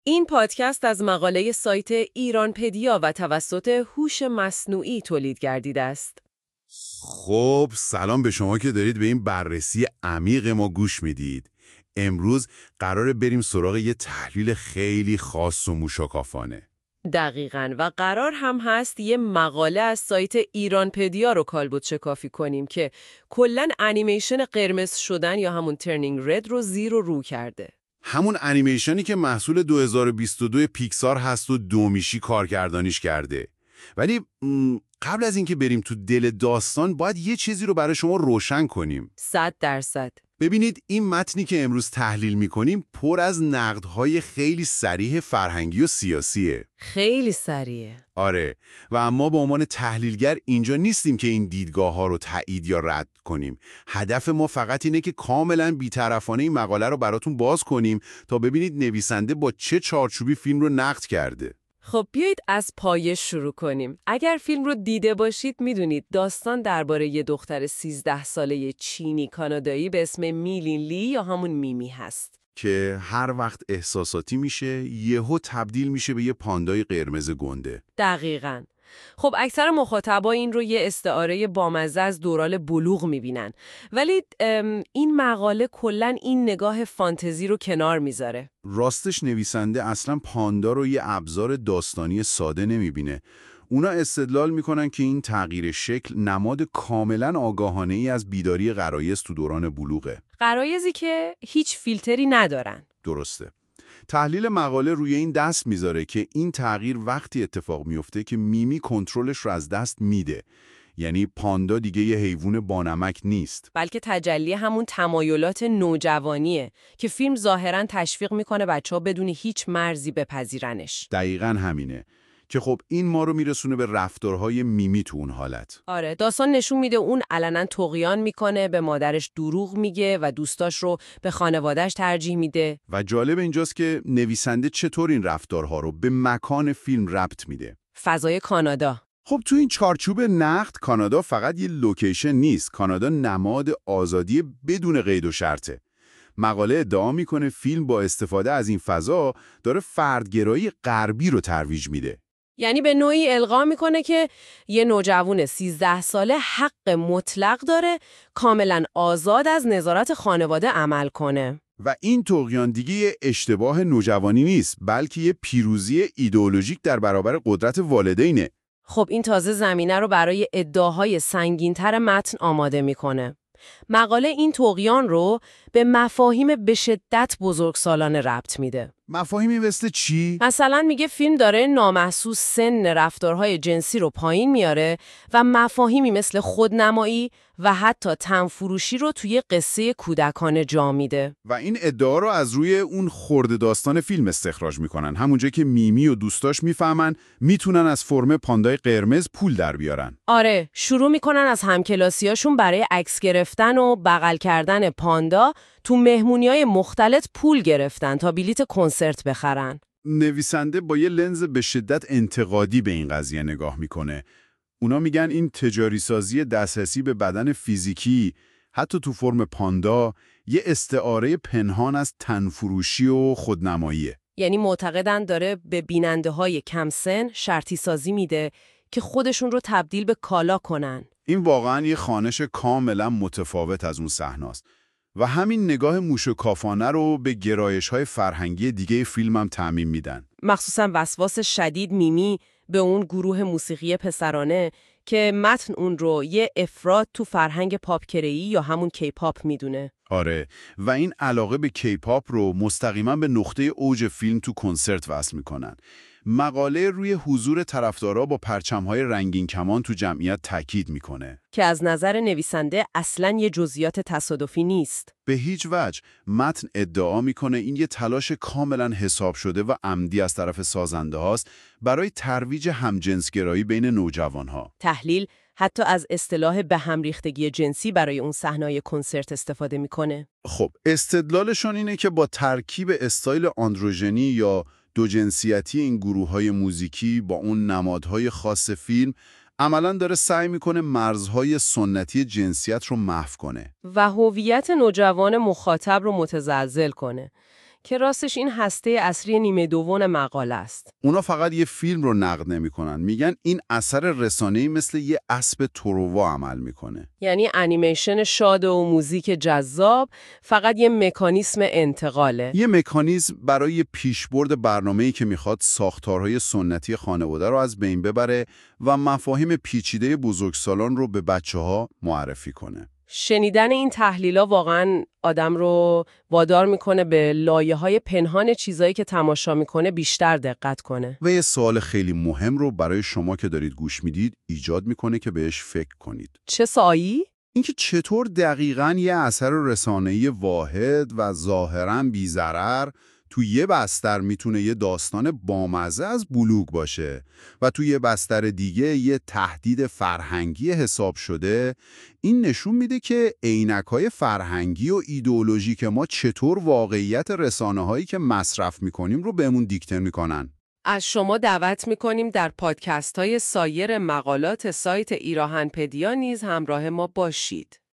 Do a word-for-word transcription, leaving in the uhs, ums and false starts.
این پادکست از مقاله سایت ایرانپدیا و توسط هوش مصنوعی تولید گردیده است. خب سلام به شما که دارید به این بررسی عمیق ما گوش میدید. امروز قراره بریم سراغ یه تحلیل خیلی خاص و موشکافانه. دقیقاً و قرار هم هست یه مقاله از سایت ایرانپدیا رو کالبد شکافی کنیم که کلاً انیمیشن قرمز شدن یا همون ترنینگ رد رو زیر و رو کرده. همون انیمیشنی که محصول دو هزار و بیست و دو پیکسار هست و دومیشی کارگردانیش کرده. ولی م، قبل از اینکه بریم تو دل داستان باید یه چیزی رو برای شما روشن کنیم. صد درصد. ببینید این متنی که امروز تحلیل می‌کنیم پر از نقدهای خیلی صریح فرهنگی و سیاسیه. خیلی سریعه. آره، و اما به عنوان تحلیلگر اینجا نیستیم که این دیدگاه‌ها رو تایید یا رد کنیم. هدف ما فقط اینه که کاملاً بی‌طرفانه این مقاله رو براتون باز کنیم تا ببینید نویسنده با چه چارچوبی فیلم رو نقد کرده. خب بیایید از پایه شروع کنیم. اگر فیلم رو دیده باشید میدونید داستان درباره یه دختر سیزده ساله چینی کانادایی به اسم میلین لی یا همون میمی هست. که هر وقت احساساتی میشه یهو تبدیل میشه به یه پاندای قرمز گنده. دقیقاً. خب اکثر مخاطبا این رو یه استعاره بامزه از دوران بلوغ میبینن. ولی این مقاله کلاً این نگاه فانتزی رو کنار میذاره. راستش نویسنده اصلا پاندا رو یه ابزار داستانی ساده نمیبینه. اونا استدلال میکنن که این تغییر شکل نماد کاملا آگاهانه ای از بیداری غرایز تو دوران بلوغه. غرایزی که هیچ فیلتری ندارن. درسته. تحلیل مقاله روی این دست میذاره که این تغییر وقتی اتفاق میفته که میمی کنترلش رو از دست میده. یعنی پاندا دیگه یه حیوان بانمک نیست، بلکه تجلی همون تمایلات نوجوانیه که فیلم ظاهراً تشویق میکنه بچه‌ها بدون هیچ مرزی بپذیرنش. دقیقاً همینه که خب این ما رو میرسونه به رفتارهای میمی تو اون حالت. آره، داستان نشون میده اون علنا طغیان میکنه، به مادرش دروغ میگه و دوستاش رو به خانواده‌اش ترجیح میده. و جالب اینجاست که نویسنده چطور این رفتارها رو به مکان فیلم ربط میده. فضای کانادا. خب تو این چارچوب نقد کانادا فقط یه لوکیشن نیست، کانادا نماد آزادی بدون قید و شرطه. مقاله ادعا میکنه فیلم با استفاده از این فضا داره فردگرایی غربی رو ترویج میده. یعنی به نوعی القا میکنه که یه نوجوان سیزده ساله حق مطلق داره کاملا آزاد از نظارت خانواده عمل کنه. و این طغیان دیگه یه اشتباه نوجوانی نیست، بلکه یه پیروزی ایدئولوژیک در برابر قدرت والدینه. خب این تازه زمینه رو برای ادعاهای سنگین‌تر متن آماده میکنه. مقاله این طغیان رو به مفاهیم به شدت بزرگسالانه ربط میده. مفاهیمی مثل چی؟ مثلا میگه فیلم داره نامحسوس سن رفتارهای جنسی رو پایین میاره و مفاهیمی مثل خودنمایی و حتی تنفروشی رو توی قصه کودکانه جا میده. و این ادعا رو از روی اون خرد داستان فیلم استخراج میکنن، همونجا که میمی و دوستاش میفهمن میتونن از فرم پاندای قرمز پول در بیارن. آره، شروع میکنن از همکلاسیاشون برای عکس گرفتن و بغل کردن پاندا تو مهمونیای مختلط پول گرفتن تا بلیت کنسرت بخرن. نویسنده با یه لنز به شدت انتقادی به این قضیه نگاه میکنه. اونا میگن این تجاری سازی دسترسی به بدن فیزیکی حتی تو فرم پاندا یه استعاره پنهان از تنفروشی و خودنماییه. یعنی معتقدن داره به بیننده های کم سن شرطی سازی میده که خودشون رو تبدیل به کالا کنن. این واقعا یه خوانش کاملا متفاوت از اون صحناست. و همین نگاه موشکافانه رو به گرایش‌های فرهنگی دیگه فیلم هم تعمیم میدن. مخصوصا وسواس شدید میمی به اون گروه موسیقی پسرانه که متن اون رو یه افراد تو فرهنگ پاپ کره‌ای یا همون کیپاپ میدونه. آره، و این علاقه به کیپاپ رو مستقیما به نقطه اوج فیلم تو کنسرت وصل میکنن. مقاله روی حضور طرفدارا با پرچم‌های رنگین کمان تو جمعیت تاکید میکنه که از نظر نویسنده اصلاً یه جزئیات تصادفی نیست. به هیچ وجه. متن ادعا میکنه این یه تلاش کاملا حساب شده و عمدی از طرف سازنده هاست برای ترویج همجنسگرایی بین نوجوانها. تحلیل حتی از اصطلاح به هم ریختگی جنسی برای اون صحنه‌های کنسرت استفاده میکنه. خب استدلالشون اینه که با ترکیب استایل آندروژنی یا دو جنسیتی این گروه‌های موزیکی با اون نمادهای خاص فیلم عملاً داره سعی میکنه مرزهای سنتی جنسیت رو محو کنه و هویت نوجوان مخاطب رو متزلزل کنه. که راستش این هسته اصلی نیمه دوم مقاله است. اونا فقط یه فیلم رو نقد نمی‌کنن، میگن این اثر رسانه‌ای مثل یه اسب تروا عمل میکنه. یعنی انیمیشن شاد و موزیک جذاب فقط یه مکانیسم انتقاله. یه مکانیزم برای پیشبرد برنامه‌ای که میخواد ساختارهای سنتی خانواده رو از بین ببره و مفاهیم پیچیده بزرگسالان رو به بچه‌ها معرفی کنه. شنیدن این تحلیل‌ها واقعاً آدم رو وادار میکنه به لایه‌های پنهان چیزایی که تماشا میکنه بیشتر دقت کنه. و یه سوال خیلی مهم رو برای شما که دارید گوش میدید ایجاد میکنه که بهش فکر کنید. چه سایی؟ اینکه چطور دقیقاً یه اثر رسانه‌ای واحد و ظاهراً بی‌ضرر تو یه بستر میتونه یه داستان بامزه از بلوغ باشه و تو یه بستر دیگه یه تهدید فرهنگی حساب شده. این نشون میده که عینک‌های فرهنگی و ایدئولوژی که ما چطور واقعیت رسانه‌هایی که مصرف میکنیم رو بهمون دیکته میکنن. از شما دعوت میکنیم در پادکست های سایر مقالات سایت ایراهن‌پدیا نیز همراه ما باشید.